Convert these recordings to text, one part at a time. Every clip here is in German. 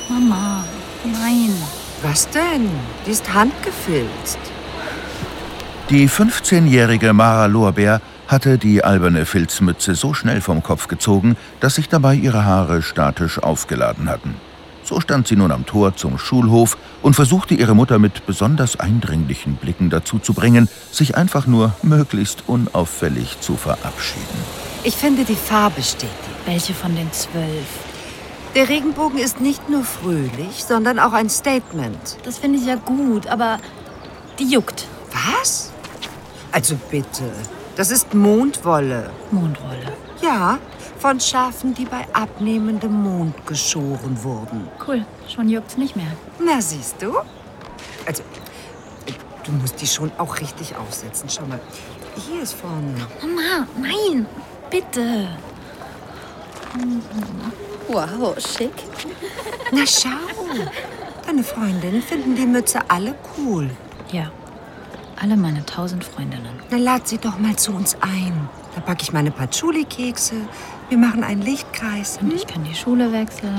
Mama, nein. Was denn? Die ist handgefilzt. Die 15-jährige Mara Lorbeer hatte die alberne Filzmütze so schnell vom Kopf gezogen, dass sich dabei ihre Haare statisch aufgeladen hatten. So stand sie nun am Tor zum Schulhof und versuchte ihre Mutter mit besonders eindringlichen Blicken dazu zu bringen, sich einfach nur möglichst unauffällig zu verabschieden. Ich finde, die Farbe steht dir. Welche von den 12? Der Regenbogen ist nicht nur fröhlich, sondern auch ein Statement. Das finde ich ja gut, aber die juckt. Was? Also bitte, das ist Mondwolle. Mondwolle. Ja, von Schafen, die bei abnehmendem Mond geschoren wurden. Cool, schon juckt's nicht mehr. Na, siehst du? Also, du musst die schon auch richtig aufsetzen. Schau mal, hier ist vorne. Mama, nein, bitte. Wow, schick. Na schau, deine Freundinnen finden die Mütze alle cool. Ja, alle meine 1000 Freundinnen. Na, lad sie doch mal zu uns ein. Da backe ich meine Patchouli-Kekse. Wir machen einen Lichtkreis. Und ich kann die Schule wechseln.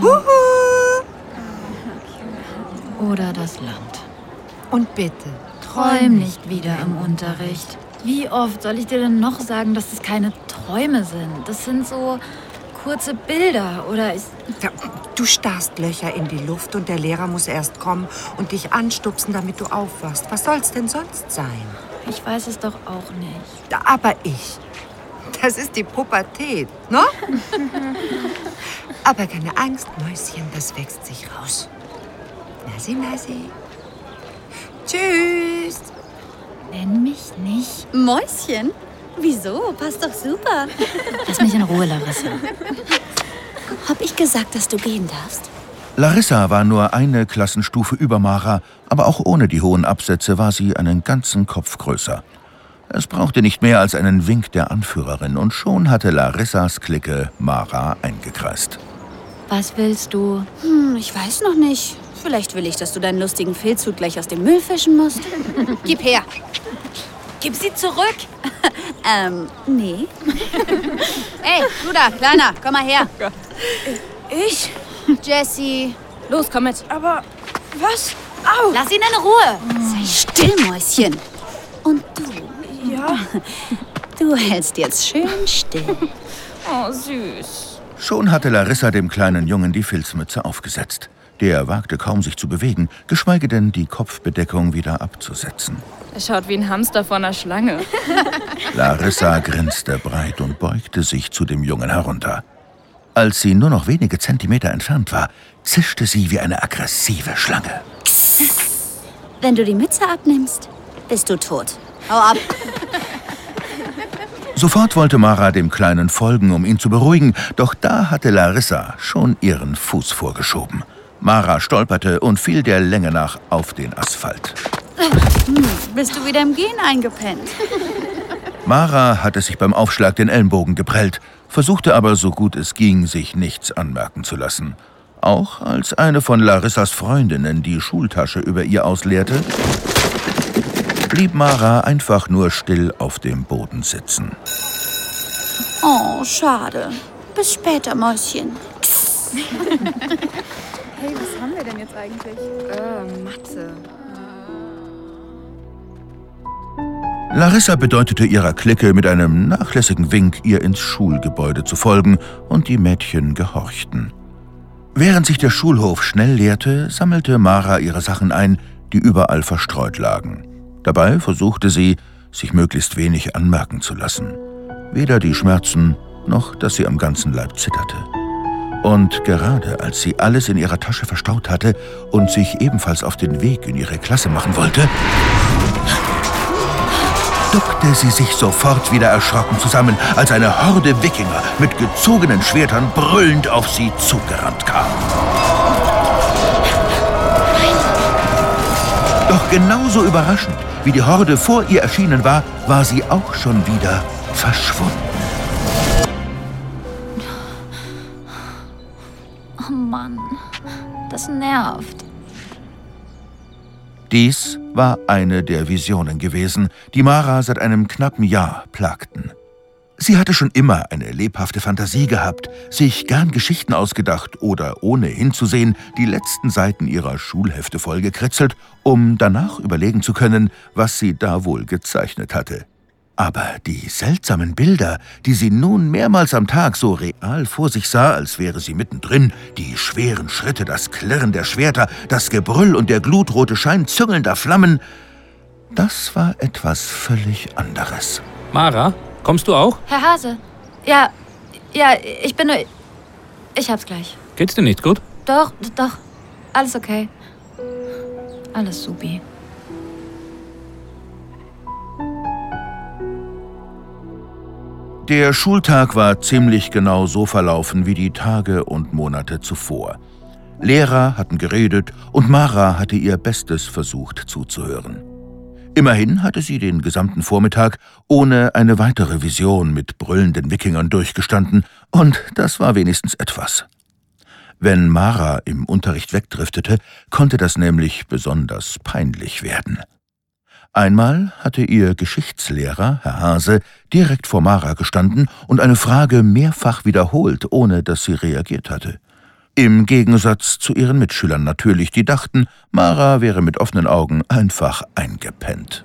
Oder das Land. Und bitte, Träum nicht wieder im Unterricht. Wie oft soll ich dir denn noch sagen, dass das keine Träume sind? Das sind so kurze Bilder oder ich... Ja, du starrst Löcher in die Luft und der Lehrer muss erst kommen und dich anstupsen, damit du aufwachst. Was soll's denn sonst sein? Ich weiß es doch auch nicht. Aber ich. Das ist die Pubertät, ne? Aber keine Angst, Mäuschen, das wächst sich raus. Nasi, nasi. Tschüss. Nenn mich nicht. Mäuschen? Wieso? Passt doch super. Lass mich in Ruhe, Larissa. Hab ich gesagt, dass du gehen darfst? Larissa war nur eine Klassenstufe über Mara, aber auch ohne die hohen Absätze war sie einen ganzen Kopf größer. Es brauchte nicht mehr als einen Wink der Anführerin und schon hatte Larissas Clique Mara eingekreist. Was willst du? Ich weiß noch nicht. Vielleicht will ich, dass du deinen lustigen Filzhut gleich aus dem Müll fischen musst. Gib her. Gib sie zurück! Nee. Ey, du da, Kleiner, komm mal her. Ich? Jessie, los, komm mit. Aber was? Au! Lass ihn in Ruhe! Sei still, Mäuschen. Und du? Ja? Du hältst jetzt schön still. Oh, süß. Schon hatte Larissa dem kleinen Jungen die Filzmütze aufgesetzt. Der wagte kaum, sich zu bewegen, geschweige denn die Kopfbedeckung wieder abzusetzen. Er schaut wie ein Hamster vor einer Schlange. Larissa grinste breit und beugte sich zu dem Jungen herunter. Als sie nur noch wenige Zentimeter entfernt war, zischte sie wie eine aggressive Schlange. Wenn du die Mütze abnimmst, bist du tot. Hau ab. Sofort wollte Mara dem Kleinen folgen, um ihn zu beruhigen, doch da hatte Larissa schon ihren Fuß vorgeschoben. Mara stolperte und fiel der Länge nach auf den Asphalt. Bist du wieder im Gehen eingepennt? Mara hatte sich beim Aufschlag den Ellenbogen geprellt, versuchte aber so gut es ging, sich nichts anmerken zu lassen. Auch als eine von Larissas Freundinnen die Schultasche über ihr ausleerte, blieb Mara einfach nur still auf dem Boden sitzen. Oh, schade. Bis später, Mäuschen. Hey, was haben wir denn jetzt eigentlich? Mathe. Larissa bedeutete ihrer Clique mit einem nachlässigen Wink, ihr ins Schulgebäude zu folgen, und die Mädchen gehorchten. Während sich der Schulhof schnell leerte, sammelte Mara ihre Sachen ein, die überall verstreut lagen. Dabei versuchte sie, sich möglichst wenig anmerken zu lassen. Weder die Schmerzen, noch dass sie am ganzen Leib zitterte. Und gerade als sie alles in ihrer Tasche verstaut hatte und sich ebenfalls auf den Weg in ihre Klasse machen wollte, duckte sie sich sofort wieder erschrocken zusammen, als eine Horde Wikinger mit gezogenen Schwertern brüllend auf sie zugerannt kam. Doch genauso überraschend, wie die Horde vor ihr erschienen war, war sie auch schon wieder verschwunden. Oh Mann, das nervt. Dies war eine der Visionen gewesen, die Mara seit einem knappen Jahr plagten. Sie hatte schon immer eine lebhafte Fantasie gehabt, sich gern Geschichten ausgedacht oder ohne hinzusehen die letzten Seiten ihrer Schulhefte vollgekritzelt, um danach überlegen zu können, was sie da wohl gezeichnet hatte. Aber die seltsamen Bilder, die sie nun mehrmals am Tag so real vor sich sah, als wäre sie mittendrin, die schweren Schritte, das Klirren der Schwerter, das Gebrüll und der glutrote Schein züngelnder Flammen, das war etwas völlig anderes. Mara, kommst du auch? Herr Hase. Ja, ich bin nur... Ich hab's gleich. Geht's dir nicht gut? Doch. Alles okay. Alles supi. Der Schultag war ziemlich genau so verlaufen wie die Tage und Monate zuvor. Lehrer hatten geredet und Mara hatte ihr Bestes versucht zuzuhören. Immerhin hatte sie den gesamten Vormittag ohne eine weitere Vision mit brüllenden Wikingern durchgestanden, und das war wenigstens etwas. Wenn Mara im Unterricht wegdriftete, konnte das nämlich besonders peinlich werden. Einmal hatte ihr Geschichtslehrer, Herr Hase, direkt vor Mara gestanden und eine Frage mehrfach wiederholt, ohne dass sie reagiert hatte. Im Gegensatz zu ihren Mitschülern natürlich, die dachten, Mara wäre mit offenen Augen einfach eingepennt.